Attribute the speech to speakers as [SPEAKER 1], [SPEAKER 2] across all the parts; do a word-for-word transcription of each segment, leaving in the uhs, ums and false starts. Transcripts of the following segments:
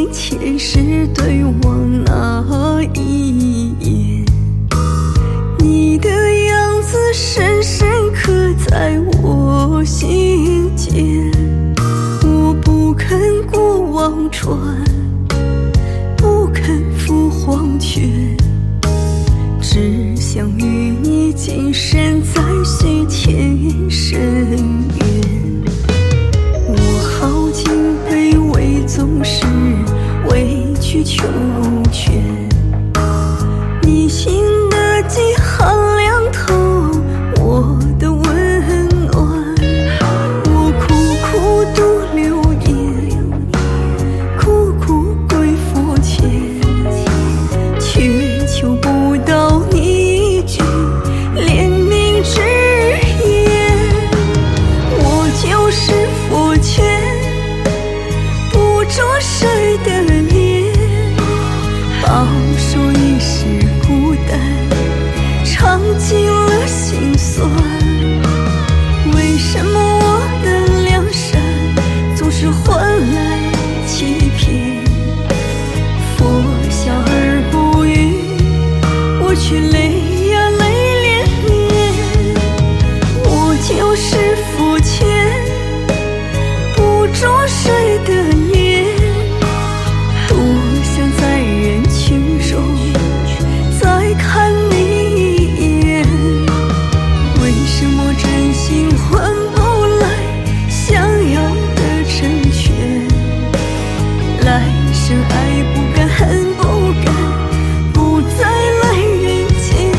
[SPEAKER 1] 前世对我那一眼，你的样子深深刻在我心间。我不肯过忘川，不肯赴黄泉，只想与你今生再续前生缘。我耗尽卑微，总是委曲求全，你心的极寒凉透我的温暖。我苦苦读流言，苦苦跪佛前，却求不到你一句怜悯之言。我就是佛前不着谁的脸，保守一世孤单，尝尽了心酸。为什么我的良善总是换来欺骗？佛笑而不语，我却泪呀泪连连。我就是佛前不着谁的脸，多想在人群中再看你一眼。为什么真心换不来想要的成全？来生爱不敢恨不敢，不再来人间。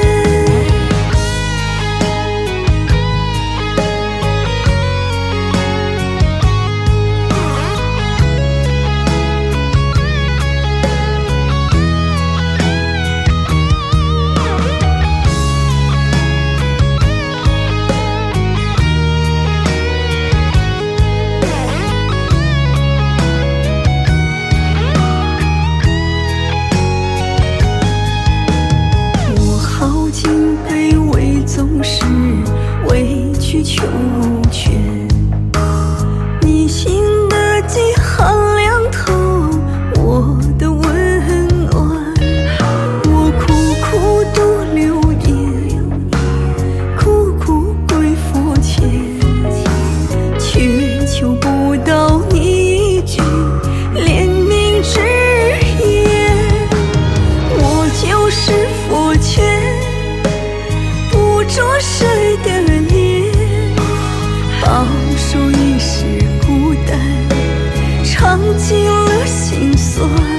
[SPEAKER 1] 我耗尽卑微，总是委曲求全，你心的极寒凉透我的温暖。我苦苦读流言，苦苦跪佛前，却求不到你一句怜悯之言。我就是佛前不着谁的脸，保守一世孤单，尝尽了心酸。